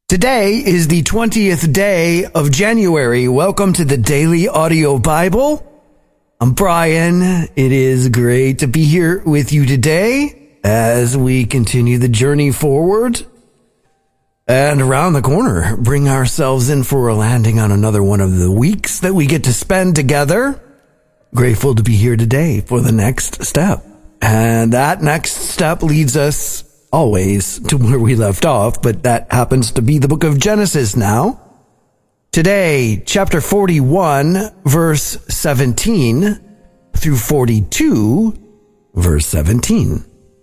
Today is the 20th day of January. Welcome to the Daily Audio Bible. I'm Brian. It is great to be here with you today as we continue the journey forward and around the corner, bring ourselves in for a landing on another one of the weeks that we get to spend together. Grateful to be here today for the next step. And that next step leads us always to where we left off, but that happens to be the book of Genesis now. Today, chapter 41, verse 17 through 42, verse 17.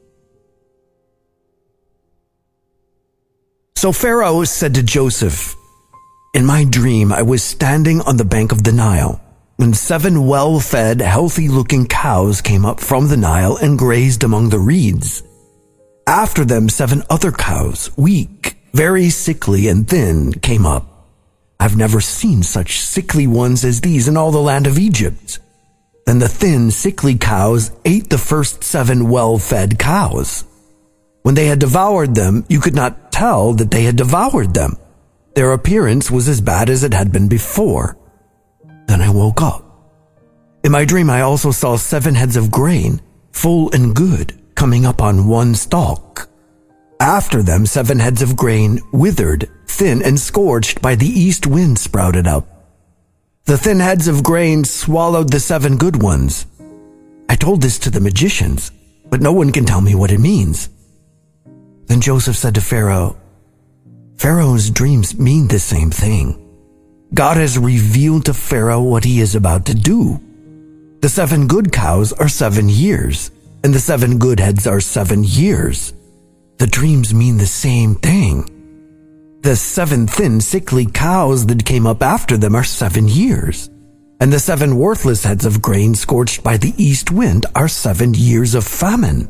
So Pharaoh said to Joseph, "In my dream, I was standing on the bank of the Nile, when 7 well-fed, healthy-looking cows came up from the Nile and grazed among the reeds. After them, 7 other cows, weak, very sickly and thin, came up. I've never seen such sickly ones as these in all the land of Egypt. Then the thin, sickly cows ate the first 7 well-fed cows. When they had devoured them, you could not tell that they had devoured them. Their appearance was as bad as it had been before. Then I woke up. In my dream, I also saw 7 heads of grain, full and good, coming up on one stalk. After them, 7 heads of grain, withered, thin, and scorched by the east wind sprouted up. The thin heads of grain swallowed the 7 good ones. I told this to the magicians, but no one can tell me what it means." Then Joseph said to Pharaoh, "Pharaoh's dreams mean the same thing. God has revealed to Pharaoh what he is about to do. The 7 good cows are 7 years. And the 7 good heads are 7 years. The dreams mean the same thing. The 7 thin, sickly cows that came up after them are 7 years. And the 7 worthless heads of grain scorched by the east wind are 7 years of famine.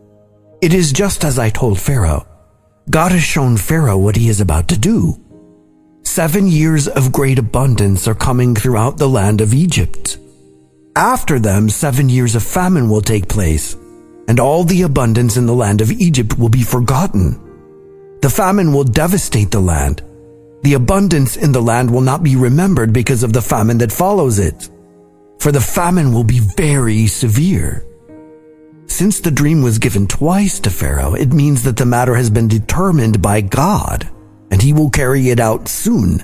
It is just as I told Pharaoh. God has shown Pharaoh what he is about to do. 7 years of great abundance are coming throughout the land of Egypt. After them, 7 years of famine will take place, and all the abundance in the land of Egypt will be forgotten. The famine will devastate the land. The abundance in the land will not be remembered because of the famine that follows it, for the famine will be very severe. Since the dream was given twice to Pharaoh, it means that the matter has been determined by God, and he will carry it out soon.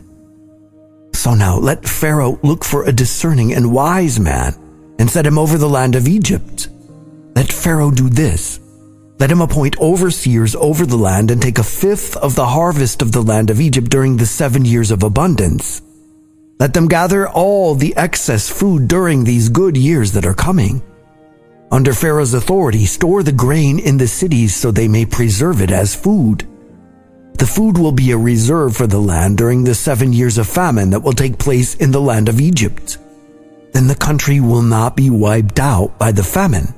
So now let Pharaoh look for a discerning and wise man and set him over the land of Egypt. Let Pharaoh do this. Let him appoint overseers over the land and take 1/5 of the harvest of the land of Egypt during the 7 years of abundance. Let them gather all the excess food during these good years that are coming. Under Pharaoh's authority, store the grain in the cities so they may preserve it as food. The food will be a reserve for the land during the 7 years of famine that will take place in the land of Egypt. Then the country will not be wiped out by the famine."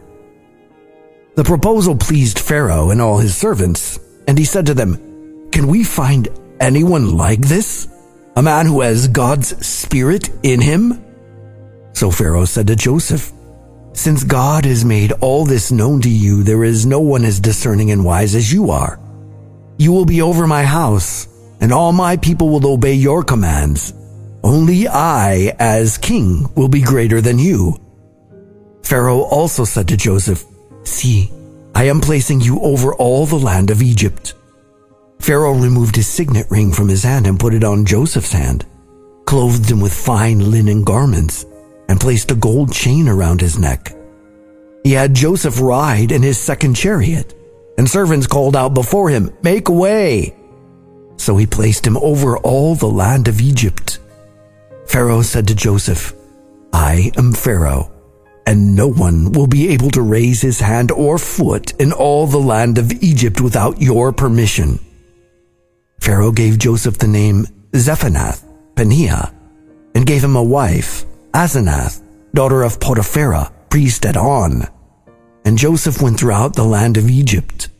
The proposal pleased Pharaoh and all his servants, and he said to them, "Can we find anyone like this? A man who has God's Spirit in him?" So Pharaoh said to Joseph, "Since God has made all this known to you, there is no one as discerning and wise as you are. You will be over my house, and all my people will obey your commands. Only I, as king, will be greater than you." Pharaoh also said to Joseph, "See, I am placing you over all the land of Egypt." Pharaoh removed his signet ring from his hand and put it on Joseph's hand, clothed him with fine linen garments, and placed a gold chain around his neck. He had Joseph ride in his 2nd chariot, and servants called out before him, "Make way!" So he placed him over all the land of Egypt. Pharaoh said to Joseph, "I am Pharaoh, and no one will be able to raise his hand or foot in all the land of Egypt without your permission." Pharaoh gave Joseph the name Zephanath-Paneah, and gave him a wife, Asenath, daughter of Potiphera, priest at On. And Joseph went throughout the land of Egypt.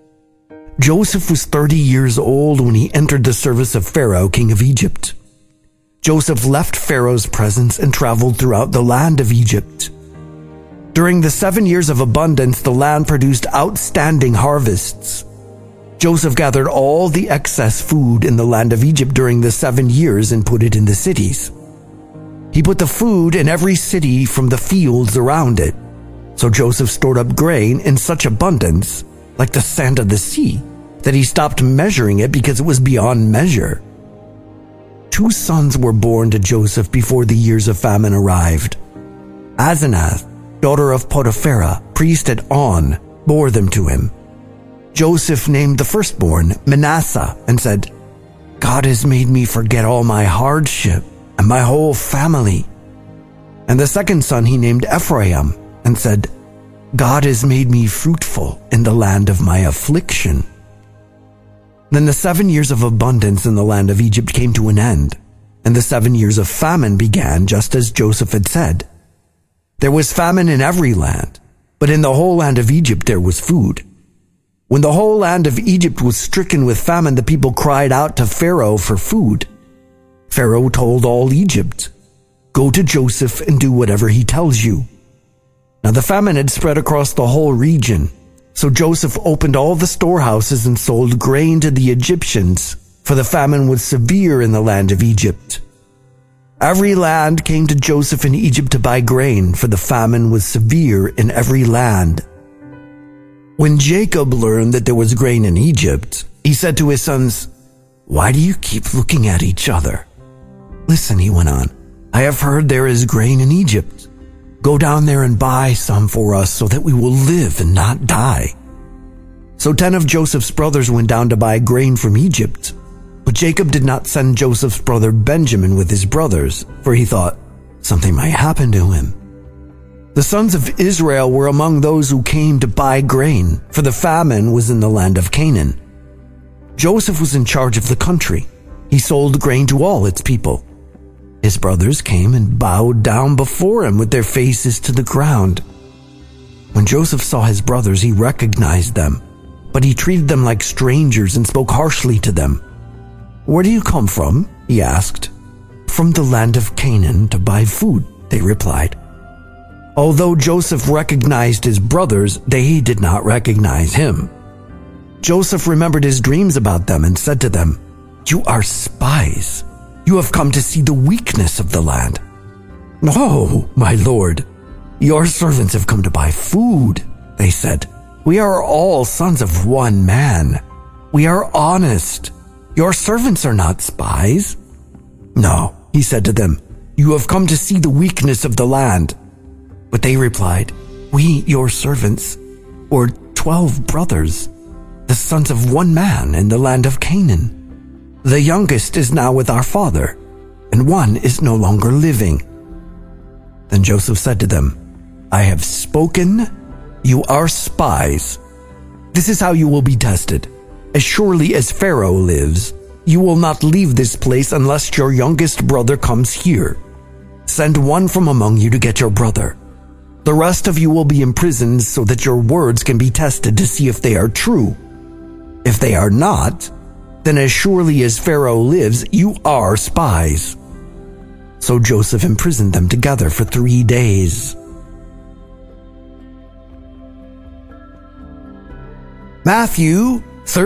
Joseph was 30 years old when he entered the service of Pharaoh, king of Egypt. Joseph left Pharaoh's presence and traveled throughout the land of Egypt. During the 7 years of abundance, the land produced outstanding harvests. Joseph gathered all the excess food in the land of Egypt during the 7 years and put it in the cities. He put the food in every city from the fields around it. So Joseph stored up grain in such abundance, like the sand of the sea, that he stopped measuring it because it was beyond measure. 2 sons were born to Joseph before the years of famine arrived. Asenath, daughter of Potiphera, priest at On, bore them to him. Joseph named the firstborn Manasseh and said, "God has made me forget all my hardship and my whole family." And the second son he named Ephraim and said, "God has made me fruitful in the land of my affliction." Then the 7 years of abundance in the land of Egypt came to an end, and the 7 years of famine began just as Joseph had said. There was famine in every land, but in the whole land of Egypt there was food. When the whole land of Egypt was stricken with famine, the people cried out to Pharaoh for food. Pharaoh told all Egypt, "Go to Joseph and do whatever he tells you." Now the famine had spread across the whole region, so Joseph opened all the storehouses and sold grain to the Egyptians, for the famine was severe in the land of Egypt. Every land came to Joseph in Egypt to buy grain, for the famine was severe in every land. When Jacob learned that there was grain in Egypt, he said to his sons, "Why do you keep looking at each other? Listen," he went on, "I have heard there is grain in Egypt. Go down there and buy some for us so that we will live and not die." So 10 of Joseph's brothers went down to buy grain from Egypt. But Jacob did not send Joseph's brother Benjamin with his brothers, for he thought something might happen to him. The sons of Israel were among those who came to buy grain, for the famine was in the land of Canaan. Joseph was in charge of the country. He sold grain to all its people. His brothers came and bowed down before him with their faces to the ground. When Joseph saw his brothers, he recognized them, but he treated them like strangers and spoke harshly to them. "Where do you come from?" he asked. "From the land of Canaan to buy food," they replied. Although Joseph recognized his brothers, they did not recognize him. Joseph remembered his dreams about them and said to them, "You are spies. You have come to see the weakness of the land." "No, my lord, your servants have come to buy food," they said. "We are all sons of one man. We are honest. Your servants are not spies." "No," he said to them, "you have come to see the weakness of the land." But they replied, "We, your servants, were 12 brothers, the sons of one man in the land of Canaan. The youngest is now with our father, and one is no longer living." Then Joseph said to them, "I have spoken. You are spies. This is how you will be tested. As surely as Pharaoh lives, you will not leave this place unless your youngest brother comes here. Send one from among you to get your brother. The rest of you will be imprisoned so that your words can be tested to see if they are true. If they are not, then as surely as Pharaoh lives, you are spies." So Joseph imprisoned them together for 3 days. Matthew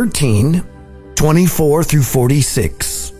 13:24 through 46.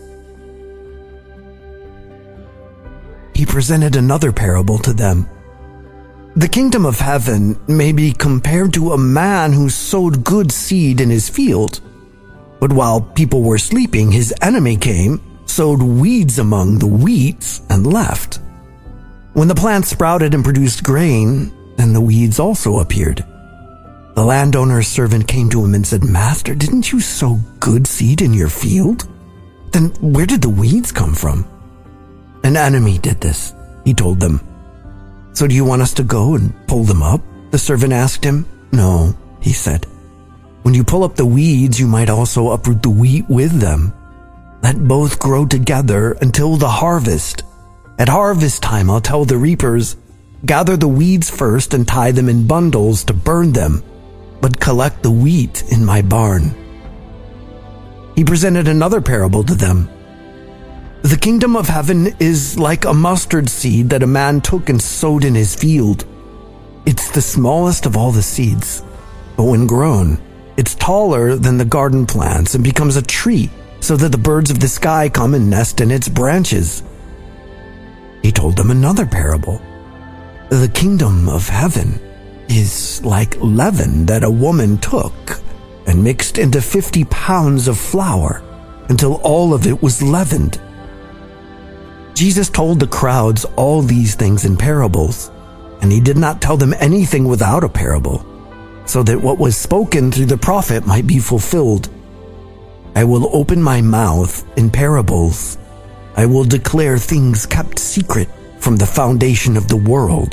He presented another parable to them. "The kingdom of heaven may be compared to a man who sowed good seed in his field. But while people were sleeping, his enemy came, sowed weeds among the wheat, and left. When the plant sprouted and produced grain, then the weeds also appeared. The landowner's servant came to him and said, 'Master, didn't you sow good seed in your field? Then where did the weeds come from?' 'An enemy did this,' he told them. 'So do you want us to go and pull them up?' the servant asked him. 'No,' he said. 'When you pull up the weeds, you might also uproot the wheat with them. Let both grow together until the harvest. At harvest time, I'll tell the reapers, gather the weeds first and tie them in bundles to burn them, but collect the wheat in my barn.' He presented another parable to them. 'The kingdom of heaven is like a mustard seed that a man took and sowed in his field. It's the smallest of all the seeds, but when grown, It's taller than the garden plants and becomes a tree so that the birds of the sky come and nest in its branches. He told them another parable. The kingdom of heaven is like leaven that a woman took and mixed into 50 pounds of flour until all of it was leavened. Jesus told the crowds all these things in parables, and he did not tell them anything without a parable, so that what was spoken through the prophet might be fulfilled. I will open my mouth in parables. I will declare things kept secret from the foundation of the world.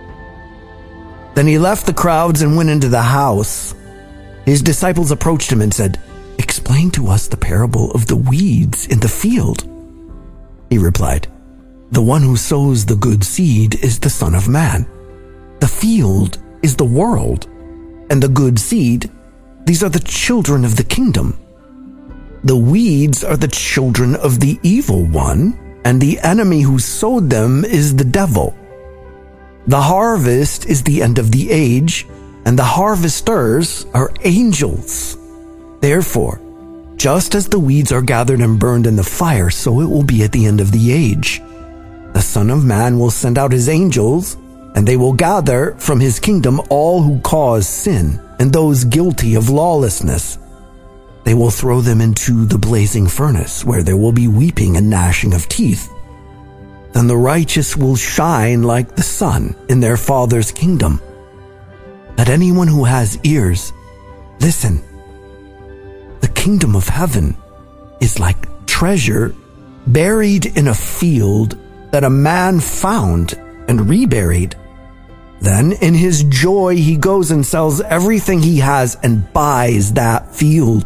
Then he left the crowds and went into the house. His disciples approached him and said, "Explain to us the parable of the weeds in the field." He replied, "The one who sows the good seed is the Son of Man. The field is the world, and the good seed, these are the children of the kingdom. The weeds are the children of the evil one, and the enemy who sowed them is the devil. The harvest is the end of the age, and the harvesters are angels. Therefore, just as the weeds are gathered and burned in the fire, so it will be at the end of the age. The Son of Man will send out his angels, and they will gather from his kingdom all who cause sin and those guilty of lawlessness. They will throw them into the blazing furnace, where there will be weeping and gnashing of teeth. Then the righteous will shine like the sun in their Father's kingdom. Let anyone who has ears listen. The kingdom of heaven is like treasure buried in a field that a man found and reburied. Then in his joy he goes and sells everything he has and buys that field.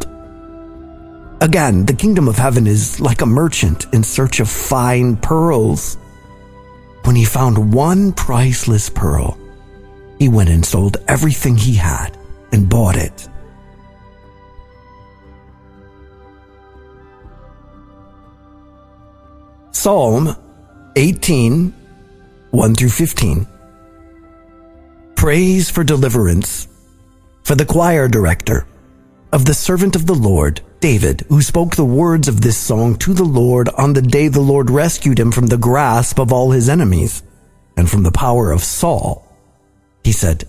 Again, the kingdom of heaven is like a merchant in search of fine pearls. When he found one priceless pearl, he went and sold everything he had and bought it. Psalm 18, 1 through 15. Praise for deliverance, for the choir director, of the servant of the Lord, David, who spoke the words of this song to the Lord on the day the Lord rescued him from the grasp of all his enemies and from the power of Saul. He said,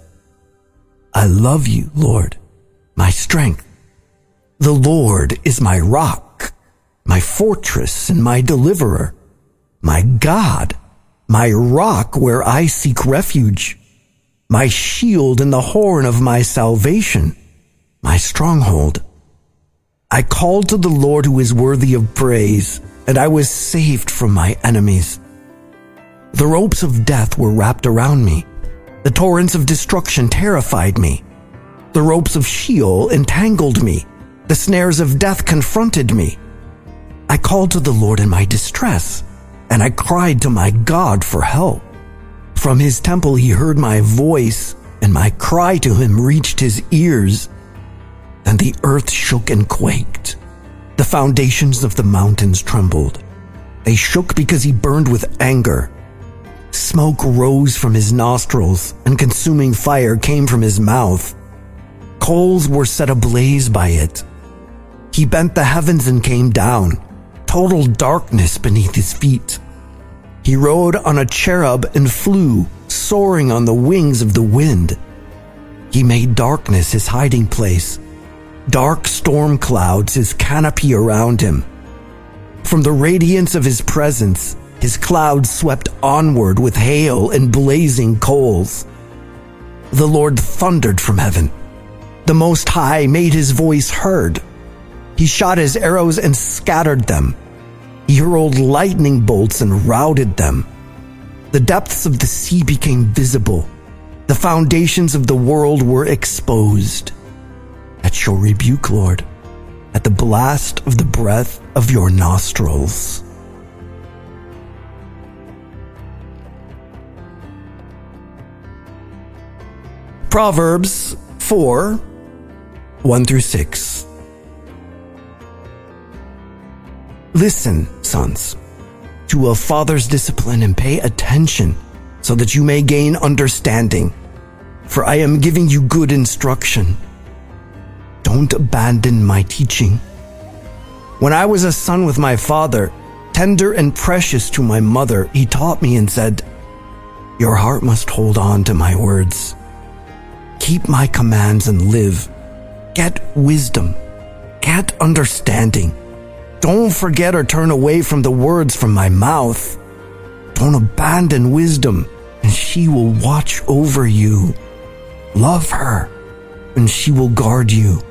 I love you, Lord, my strength. The Lord is my rock, my fortress and my deliverer, my God, my rock where I seek refuge, my shield and the horn of my salvation, my stronghold. I called to the Lord who is worthy of praise, and I was saved from my enemies. The ropes of death were wrapped around me. The torrents of destruction terrified me. The ropes of Sheol entangled me. The snares of death confronted me. I called to the Lord in my distress, and I cried to my God for help. From his temple he heard my voice, and my cry to him reached his ears. And the earth shook and quaked. The foundations of the mountains trembled. They shook because he burned with anger. Smoke rose from his nostrils, and consuming fire came from his mouth. Coals were set ablaze by it. He bent the heavens and came down. Total darkness beneath his feet. He rode on a cherub and flew, soaring on the wings of the wind. He made darkness his hiding place. Dark storm clouds his canopy around him. From the radiance of his presence, his clouds swept onward with hail and blazing coals. The Lord thundered from heaven. The Most High made his voice heard. He shot his arrows and scattered them. He hurled lightning bolts and routed them. The depths of the sea became visible. The foundations of the world were exposed. At your rebuke, Lord, at the blast of the breath of your nostrils. Proverbs 4, 1 through 6. Listen, sons, to a father's discipline and pay attention so that you may gain understanding. For I am giving you good instruction. Don't abandon my teaching. When I was a son with my father, tender and precious to my mother, he taught me and said, your heart must hold on to my words. Keep my commands and live. Get wisdom. Get understanding. Don't forget or turn away from the words from my mouth. Don't abandon wisdom, and she will watch over you. Love her, and she will guard you.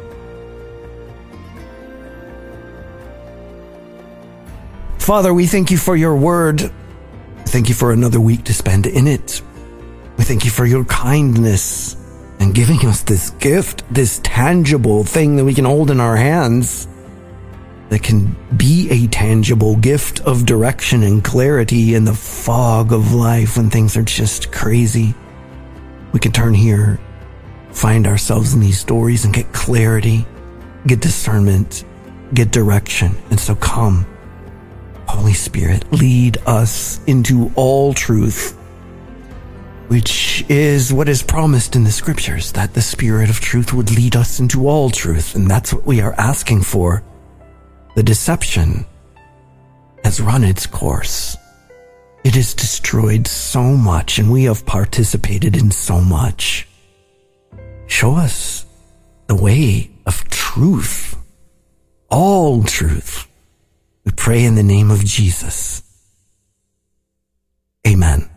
Father, we thank you for your word. Thank you for another week to spend in it. We thank you for your kindness and giving us this gift, this tangible thing that we can hold in our hands, that can be a tangible gift of direction and clarity in the fog of life when things are just crazy. We can turn here, find ourselves in these stories and get clarity, get discernment, get direction. And so come, Holy Spirit, lead us into all truth, which is what is promised in the scriptures, that the Spirit of truth would lead us into all truth. And that's what we are asking for. The deception has run its course. It has destroyed so much, and we have participated in so much. Show us the way of truth, all truth. We pray in the name of Jesus. Amen.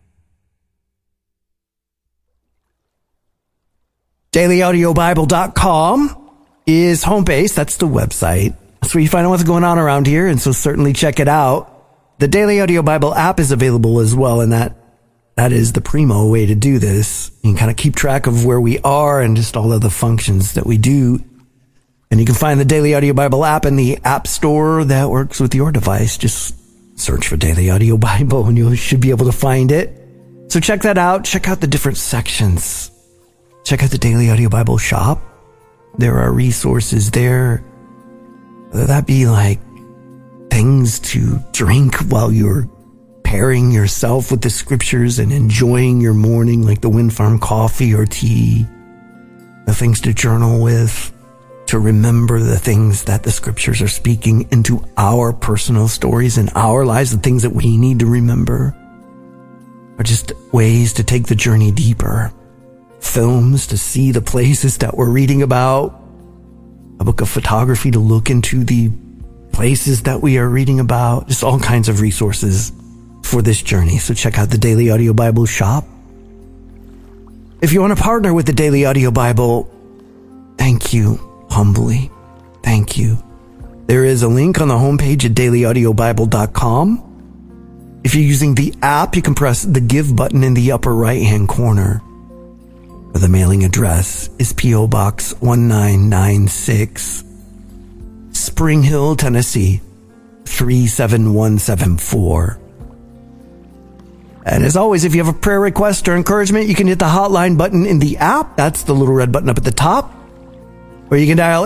DailyAudioBible.com is home base. That's the website. That's where you find out what's going on around here, and so certainly check it out. The Daily Audio Bible app is available as well, and that is the primo way to do this. You can kind of keep track of where we are and just all of the functions that we do. And you can find the Daily Audio Bible app in the App Store that works with your device. Just search for Daily Audio Bible and you should be able to find it. So check that out. Check out the different sections. Check out the Daily Audio Bible shop. There are resources there. Whether that be like things to drink while you're pairing yourself with the scriptures and enjoying your morning, like the Wind Farm coffee or tea. The things to journal with, to remember the things that the scriptures are speaking into our personal stories and our lives, the things that we need to remember, are just ways to take the journey deeper. Films to see the places that we're reading about, a book of photography to look into the places that we are reading about, just all kinds of resources for this journey. So check out the Daily Audio Bible shop. If you want to partner with the Daily Audio Bible, thank you. Humbly, thank you. There is a link on the homepage at dailyaudiobible.com. If you're using the app, you can press the Give button in the upper right-hand corner. The mailing address is P.O. Box 1996, Spring Hill, Tennessee, 37174. And as always, if you have a prayer request or encouragement, you can hit the hotline button in the app. That's the little red button up at the top. Or you can dial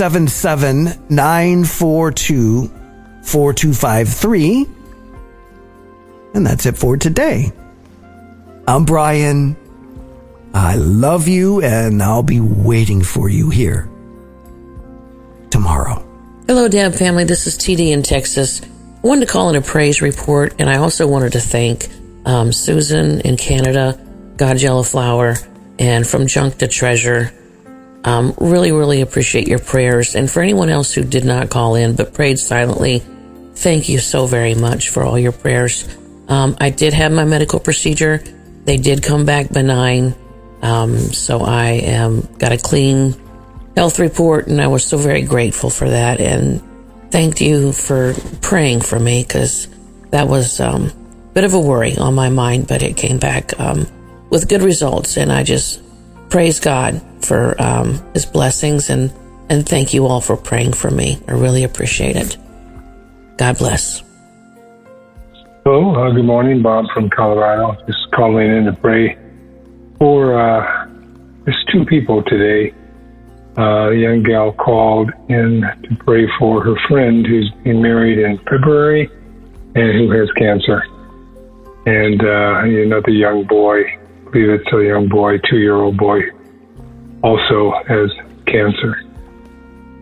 877-942-4253. And that's it for today. I'm Brian. I love you, and I'll be waiting for you here tomorrow. Hello, Dab family. This is TD in Texas. I wanted to call in a praise report, and I also wanted to thank Susan in Canada, God Yellow Flower, and From Junk to Treasure. Really, really appreciate your prayers. And for anyone else who did not call in but prayed silently, thank you so very much for all your prayers. I did have my medical procedure. They did come back benign. So I got a clean health report, and I was so very grateful for that. And thanked you for praying for me, because that was a bit of a worry on my mind, but it came back with good results. And I just praise God for his blessings, and thank you all for praying for me. I really appreciate it. God bless. Hello, good morning. Bob from Colorado. Just calling in to pray for there's two people today. A young gal called in to pray for her friend who's been married in February and who has cancer. And another young boy, I believe it's a young boy, 2-year-old boy, also has cancer.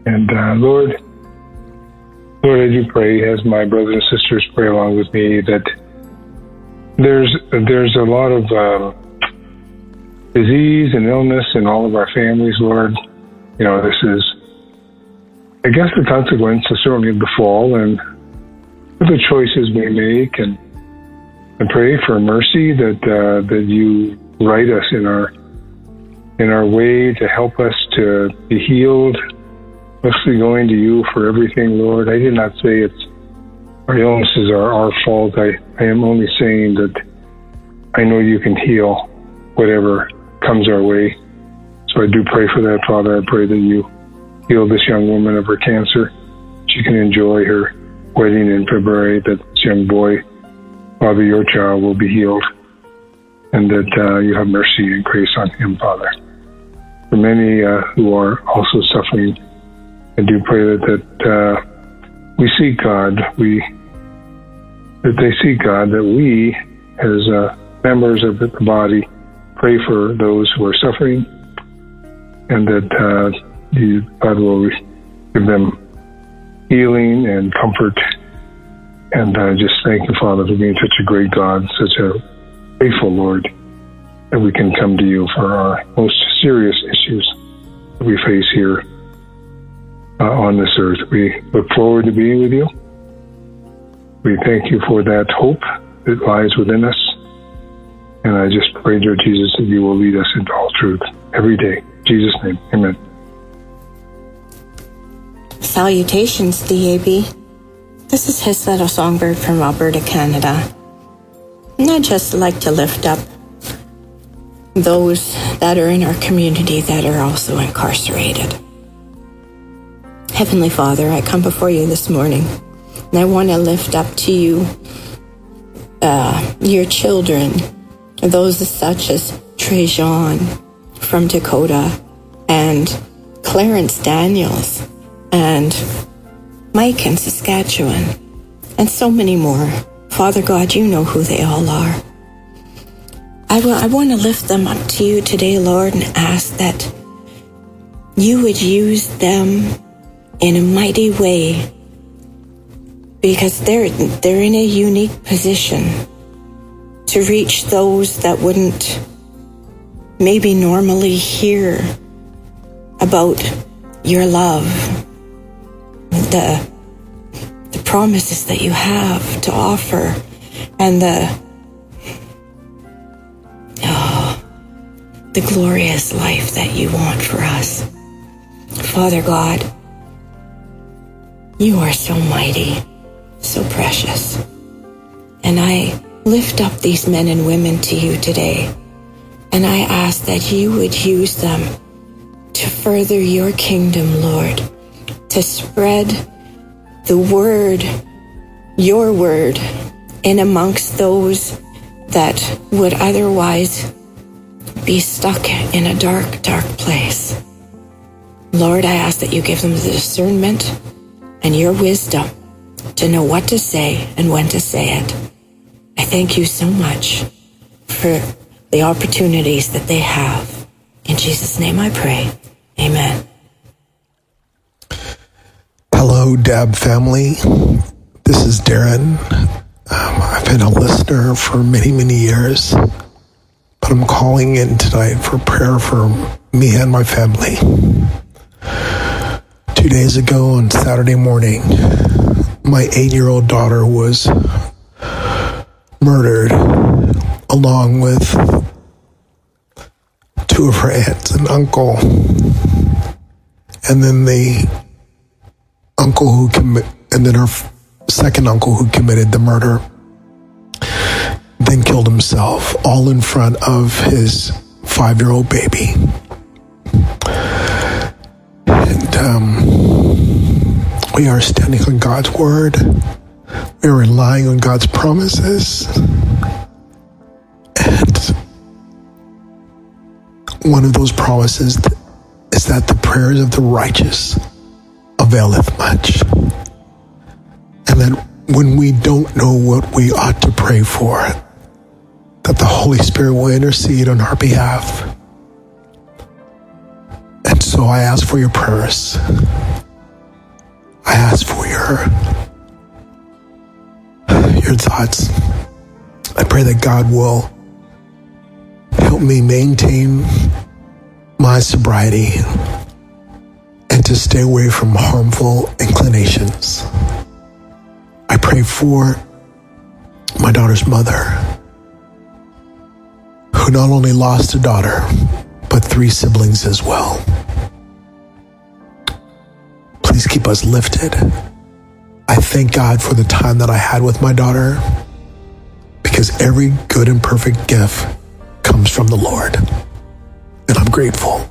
And Lord, I do pray, as my brothers and sisters pray along with me, that there's a lot of disease and illness in all of our families, Lord. You know, this is, I guess, the consequence certainly of the fall and the choices we make. And I pray for mercy that you write us in our way to help us to be healed, mostly going to you for everything, Lord. I did not say our illnesses are our fault. I am only saying that I know you can heal whatever comes our way. So I do pray for that, Father. I pray that you heal this young woman of her cancer. She can enjoy her wedding in February, that this young boy, Father, your child, will be healed, and that you have mercy and grace on him, Father. For many who are also suffering, I do pray that we seek God, that they seek God, that we, as members of the body, pray for those who are suffering, and that God will give them healing and comfort. And just thank you, Father, for being such a great God, such a faithful Lord, that we can come to you for our most serious issues that we face here on this earth. We look forward to being with you. We thank you for that hope that lies within us. And I just pray, Lord Jesus, that you will lead us into all truth every day. In Jesus' name, amen. Salutations, DAB. This is his little songbird from Alberta, Canada. And I'd just like to lift up those that are in our community that are also incarcerated. Heavenly Father, I come before you this morning, and I want to lift up to you your children, those such as Trajan from Dakota, and Clarence Daniels, and Mike in Saskatchewan, and so many more. Father God, you know who they all are. I want to lift them up to you today, Lord, and ask that you would use them in a mighty way, because they're in a unique position to reach those that wouldn't maybe normally hear about your love, the promises that you have to offer, and the glorious life that you want for us. Father God, you are so mighty, so precious. And I lift up these men and women to you today, and I ask that you would use them to further your kingdom, Lord, to spread the word, your word, in amongst those that would otherwise be stuck in a dark, dark place. Lord, I ask that you give them the discernment and your wisdom to know what to say and when to say it. I thank you so much for the opportunities that they have. In Jesus' name I pray. Amen. Hello, Dab family. This is Darren. I've been a listener for many, many years, but I'm calling in tonight for prayer for me and my family. 2 days ago on Saturday morning, my 8-year-old daughter was murdered along with 2 of her aunts and uncle. And then her second uncle who committed the murder then killed himself, all in front of his 5-year-old baby. And we are standing on God's word. We are relying on God's promises. And one of those promises is that the prayers of the righteous availeth much. And that when we don't know what we ought to pray for, that the Holy Spirit will intercede on our behalf. And so I ask for your prayers. I ask for your thoughts. I pray that God will help me maintain my sobriety and to stay away from harmful inclinations. I pray for my daughter's mother, who not only lost a daughter, but 3 siblings as well. Please keep us lifted. I thank God for the time that I had with my daughter, because every good and perfect gift comes from the Lord, and I'm grateful.